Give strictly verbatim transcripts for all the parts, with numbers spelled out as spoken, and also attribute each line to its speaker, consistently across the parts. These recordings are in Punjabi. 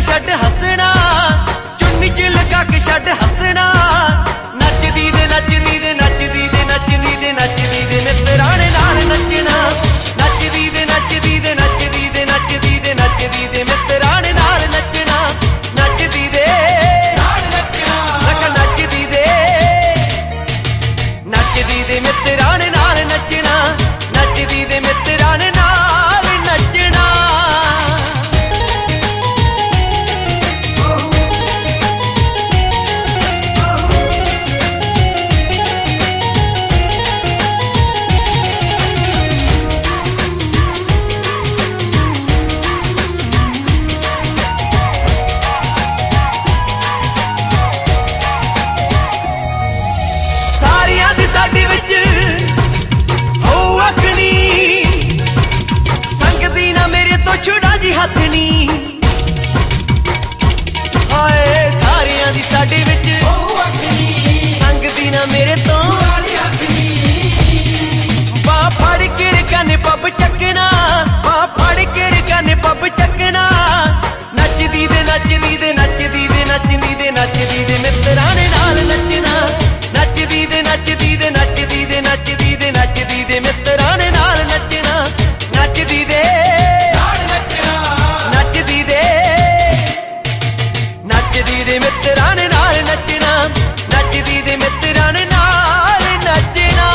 Speaker 1: ਛੱਡ ਹੱਸਣਾ, ਚੁੰਨੀ ਚ ਲਗਾ ਕੇ ਛੱਡ ਹੱਸਣਾ। ਨੱਚਦੀ ਦੇ ਨੱਚਦੀ ਦੇ ਨੱਚਦੀ ਦੇ ਨੱਚਦੀ ਦੇ ਨੱਚਦੀ ਦੇ ਮਿੱਤਰਾਂ ਨੇ ਨਾਲ ਨੱਚਣਾ। ਨੱਚਦੀ ਦੇ ਨੱਚਦੀ ਦੇ ਨੱਚਦੀ ਦੇ ਨੱਚਦੀ ਦੇ ਨੱਚਦੀ ਦੇ ਮਿੱਤਰਾਂ ਨੇ ਨਾਲ ਨੱਚਣਾ। ਨੱਚਦੀ ਦੇ ਨਾਲ ਨੱਚਣਾ, ਲਗਾ ਨੱਚਦੀ ਦੇ ਨੱਚਦੀ ਦੇ ਮਿੱਤਰਾਂ ਨੇ ਨਾਲ ਨੱਚਣਾ। ਨੱਚਦੀ ਦੇ ਮਿੱਤਰਾਂ ਨੇ ਨਾਲ ਨੱਚਣਾ। ਸਾਰਿਆਂ ਦੀ ਸਾਡੇ ਵਿੱਚ ਹੋ ਅਖਣੀ, ਸੰਗਦੀ ਨਾ ਮੇਰੇ ਤੋਂ ਛੁਡਾ ਜੀ ਹੱਥ ਨੀ। ਹਾਏ ਸਾਰਿਆਂ ਦੀ ਸਾਡੇ ਵਿੱਚ ਹੋ ਅਖਣੀ, ਸੰਗਦੀ ਨਾ ਮੇਰੇ ਤੋਂ ਛੁਡਾ ਜੀ ਹੱਥ ਨੀ। ਬਾਹ ਫੜ ਕੇ ਰਕਾਨੇ ਪੱਬ ਚੱਕਣਾ, ਬਾਹ ਫੜ ਕੇ ਰਕਾਨੇ ਪੱਬ ਚੱਕਣਾ। ਨੱਚਦੀ ਦੇ ਨੱਚਦੀ ਦੇ ਨੱਚਦੀ ਦੇ ਨੱਚਦੀ ਦੇ ਨੱਚਦੀ ਦੇ ਮਿੱਤਰਾਂ ਨੇ ਨਾਲ ਨੱਚਣਾ। ਨੱਚਦੀ ਦੇ ਨੱਚਦੀ ਦੇ ਨੱਚਦੀ ਦੇ ਨੱਚਦੀ ਦੇ ਨੱਚਦੀ ਦੇ ਮਿੱਤਰਾਂ ਨੇ ਨਾਲ ਨੱਚਣਾ। ਨੱਚਦੀ ਦੇ ਨਾਲ ਨੱਚਣਾ, ਨੱਚਦੀ ਦੇ ਨੱਚਦੀ ਦੇ ਮਿੱਤਰਾਂ ਨੇ ਨਾਲ ਨੱਚਣਾ। ਨੱਚਦੀ ਦੇ ਮਿੱਤਰਾਂ ਨੇ ਨਾਲ ਨੱਚਣਾ।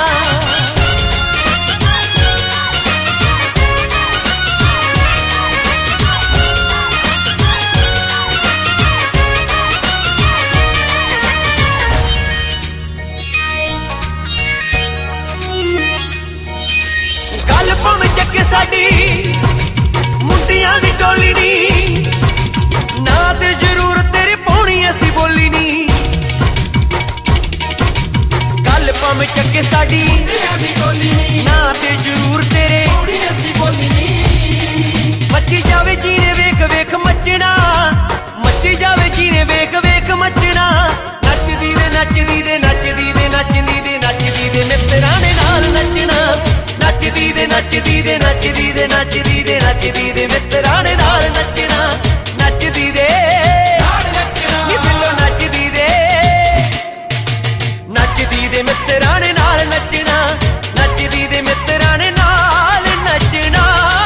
Speaker 1: ਗੱਲ ਭਾਵੇਂ ਚੱਕੇ ਸਾਡੀ ਮੁੰਡਿਆਂ ਦੀ ਟੋਲੀ ਨੀ, ਨਾ ਤੇ ਜ਼ਰੂਰ ਤੇਰੀ ਪਾਉਣੀ ਅਸੀਂ ਬੋਲੀ ਨੀ। ਗੱਲ ਭਾਵੇਂ ਚੱਕੇ ਸਾਡੀ ਮੁੰਡਿਆਂ ਦੀ ਟੋਲੀ ਨੀ, ਨਾ ਤੇ ਜ਼ਰੂਰ ਤੇਰੇ ਪਾਉਣੀ ਅਸੀਂ ਬੋਲੀ ਨੀ। ਮੱਚੀ ਜਾਵੇ ਜੀਨੇ ਵੇਖ ਵੇਖ ਮੱਚਣਾ, ਮੱਚੀ ਜਾਵੇ ਜੀਨੇ ਵੇਖ ਵੇਖ ਮੱਚਣਾ। ਨੱਚਦੀ ਦੇ ਨੱਚਦੀ ਦੇ ਨੱਚਦੀ ਦੇ ਨੱਚਦੀ ਦੇ ਨੱਚਦੀ ਦੇ ਮਿੱਤਰਾਂ ਨੇ ਨਾਲ ਨੱਚਣਾ। ਨੱਚਦੀ ਦੇ ਨੱਚਦੀ ਦੇ ਨੱਚਦੀ ਦੇ ਨੱਚਦੀ ਦੇ ਨੱਚਦੀ ਦੇ ਮਿੱਤਰਾਂ ਨੇ ਨਾਲ ਨੱਚਣਾ। ਨੱਚਦੀ ਦੇ ਨਾਲ ਨੱਚਣਾ, ਨੀ ਬਿੱਲੋ ਨੱਚਦੀ ਦੇ ਨੱਚਦੀ ਦੇ ਮਿੱਤਰਾਂ ਨੇ ਨਾਲ ਨੱਚਣਾ। ਨੱਚਦੀ ਦੇ ਮਿੱਤਰਾਂ ਨੇ ਨਾਲ ਨੱਚਣਾ।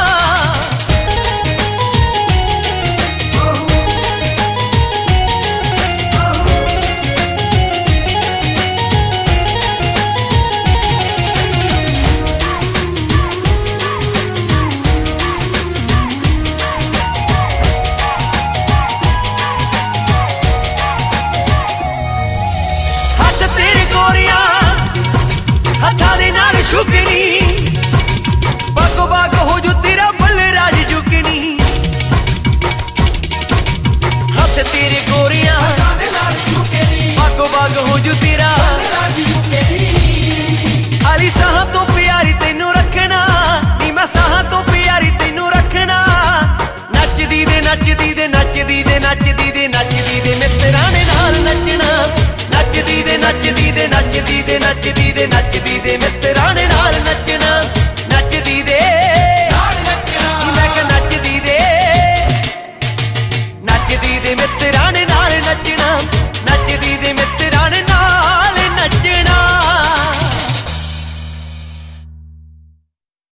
Speaker 1: ਹੱਥਾਂ ਦੇ ਨਾਲ ਸ਼ੁਕਣੀ, ਬਾਗੋ ਬਾਗ ਹੋ ਜੂ ਤੇਰਾ ਬਲਰਾਜ ਜੁਗਣੀ। ਹੱਥ ਤੇਰੇ ਗੋਰੀਆਂ ਹੱਥਾਂ ਦੇ ਨਾਲ ਸ਼ੁਕਣੀ, ਬਾਗੋ ਬਾਗ ਹੋ ਜੂ ਤੇਰਾ ਬਲਰਾਜ ਜੁਗਣੀ। ਆਲੀ ਸਾਹਾਂ ਤੋਂ ਪਿਆਰੀ ਤੈਨੂੰ ਰੱਖਣਾ, ਨੀ ਮੈਂ ਸਾਹਾਂ ਤੋਂ ਪਿਆਰੀ ਤੈਨੂੰ ਰੱਖਣਾ। ਨੱਚਦੀ ਦੇ ਨੱਚਦੀ ਦੇ ਨੱਚਦੀ ਦੇ ਨੱਚਦੀ ਦੇ ਨੱਚਦੀ ਦੇ ਮਿੱਤਰਾਂ ਨੇ ਨਾਲ ਨੱਚਣਾ। ਨੱਚਦੀ ਦੇ ਨੱਚਦੀ ਦੇ ਨੱਚਦੀ ਦੇ ਨੱਚਦੀ ਦੇ ਨੱਚਦੀ ਦੇ ਮਿੱਤਰਾਂ ਨੇ